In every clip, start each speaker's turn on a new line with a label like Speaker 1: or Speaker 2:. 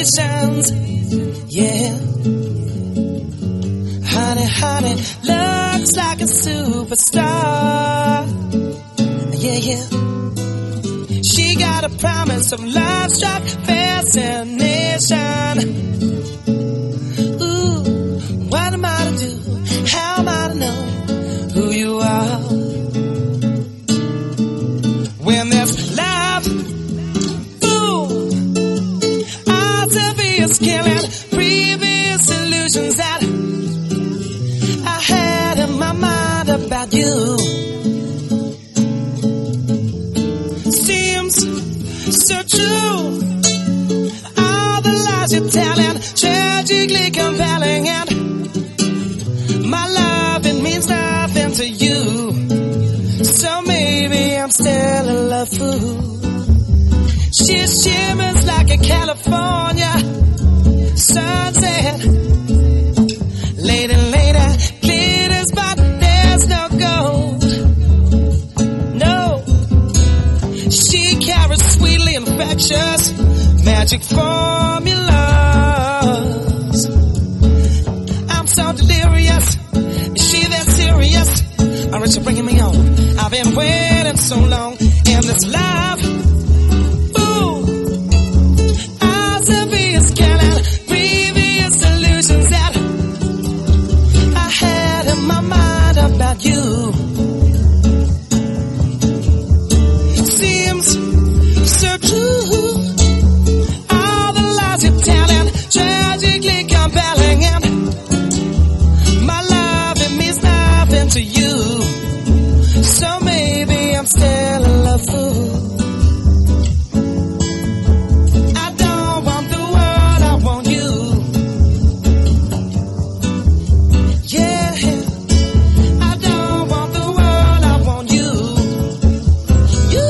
Speaker 1: temptations. Yeah. Honey, honey, looks like a superstar. Yeah, yeah. She got a promise of love-struck fascination. Ooh, what am I to do? How am I to know who you are? When there's love, ooh, obvious killing previous illusions that I had in my mind about you. Seems so true. All the lies you're telling, tragically compelling, and my love, it means nothing to you. So maybe I'm still a love fool. She shimmers like a California sunset. Later, later, glitters, but there's no gold. No, she carries sweetly infectious magic formulas. I'm so delirious. Is she that serious? Or is she bringing me on? I've been waiting so long in this love. Ooh, I'll be scanning previous illusions that I had in my mind about you. Seems so true. All the lies you're telling, tragically compelling, and my love, it means nothing to you. So maybe I'm still a love fool. I don't want the world, I want you. Yeah, I don't want the world, I want you. You,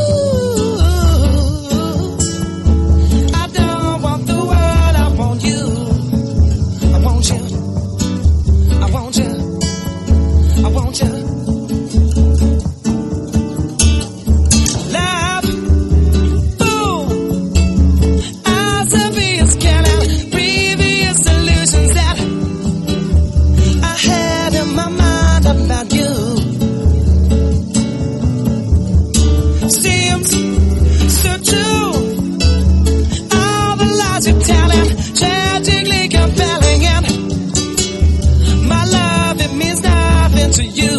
Speaker 1: I don't want the world, I want you. I want you, I want you, I want you. Love, ooh, obvious killing previous illusions that I had in my mind about you. Seems so true. All the lies you're telling, tragically compelling, and my love, it means nothing to you.